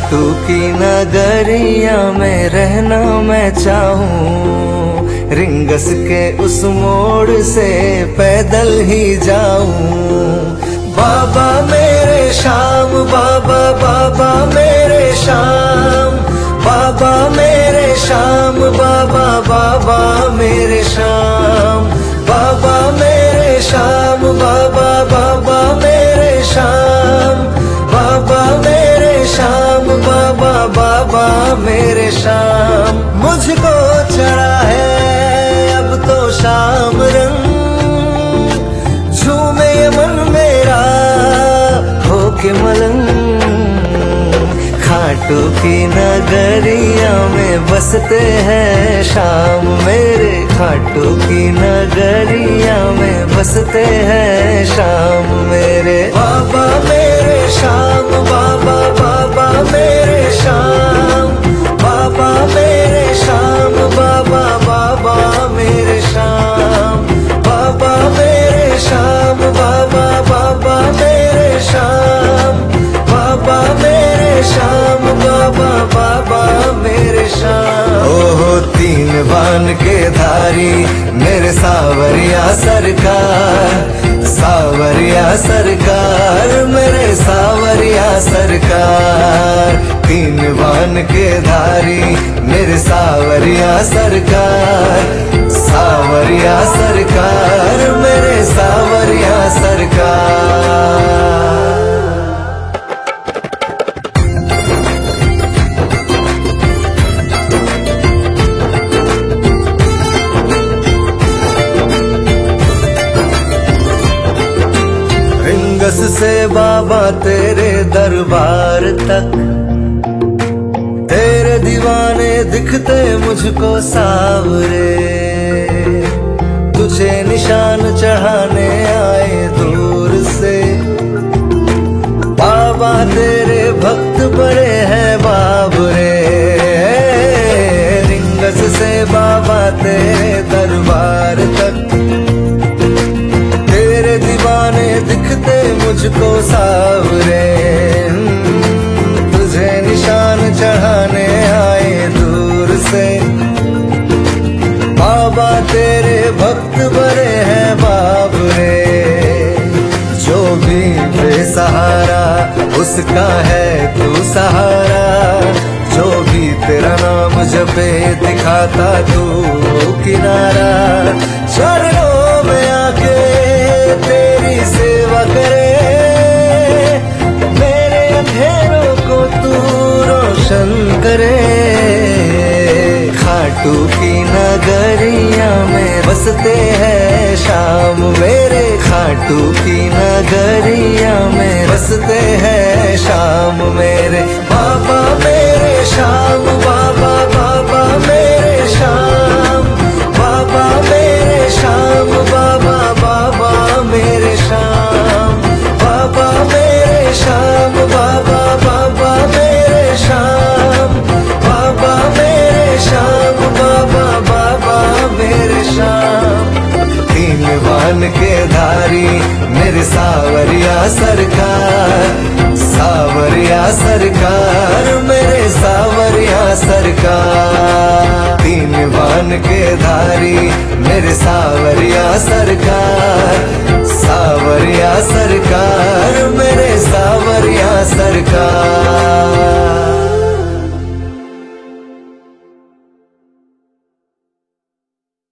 खाटू की नगरिया में रहना मैं चाहूं, रिंगस के उस मोड़ से पैदल ही जाऊं। बाबा मेरे शाम, बाबा बाबा मेरे शाम, बाबा मेरे शाम, बाबा बाबा मेरे शाम, बाबा मेरे शाम, बाबा बाबा मेरे शाम, बाबा मेरे शाम, बाबा बाबा मेरे शाम। मुझको चढ़ा है अब तो शाम रंग, झूमे मन मेरा होके मलंग। खाटू की नगरिया में बसते हैं शाम मेरे, खाटू की नगरिया में बसते हैं शाम मेरे। बाबा मेरे शाम, बाबा बाबा मेरे शाम, बाबा मेरे शाम, बाबा बाबा मेरे शाम, बाबा मेरे शाम, बाबा बाबा मेरे शाम, बाबा मेरे शाम, बाबा बाबा मेरे शाम। ओहो तीन बान के धारी मेरे सावरिया सरकार, सावरिया सरकार मेरे सावरिया सरकार। तीन बान के धारी मेरे सावरिया सरकार, सावरिया सरकार मेरे सावरिया सरकार। रिंगस से बाबा तेरे दरबार तक, तेरे दीवाने दिखते मुझको सावरे। तुझे निशान चढ़ाने आए दूर से, बाबा तेरे भक्त बड़े हैं बाबरे। रिंगस से बाबा तेरे दरबार तक, तेरे दीवाने दिखते मुझको सावरे। तुझे निशान चढ़ाने आए दूर से, बाबा तेरे भक्त बड़े हैं बाबरे। जो भी बेसहारा उसका है तू सहारा, जो भी तेरा नाम जपे दिखाता तू किनारा। चरणों में आके तेरी सेवा करे, मेरे अंधेरों को तू रोशन करे। खाटू की नगरिया में बसते हैं शाम मेरे, खाटू की नगरिया में बसते हैं शाम मेरे। बाबा मेरे शाम, बाबा बाबा मेरे शाम, बाबा मेरे शाम, बाबा बाबा मेरे शाम, बाबा मेरे शाम, बाबा बाबा मेरे शाम, बाबा मेरे शाम, बाबा बाबा मेरे शाम। तीन बान के धारी मेरे सावरिया सरकार, सावरिया सरकार मेरे सावरिया सरकार। तीन बान के धारी मेरे सावरिया सरकार, सावरिया सरकार मेरे सावरिया सरकार।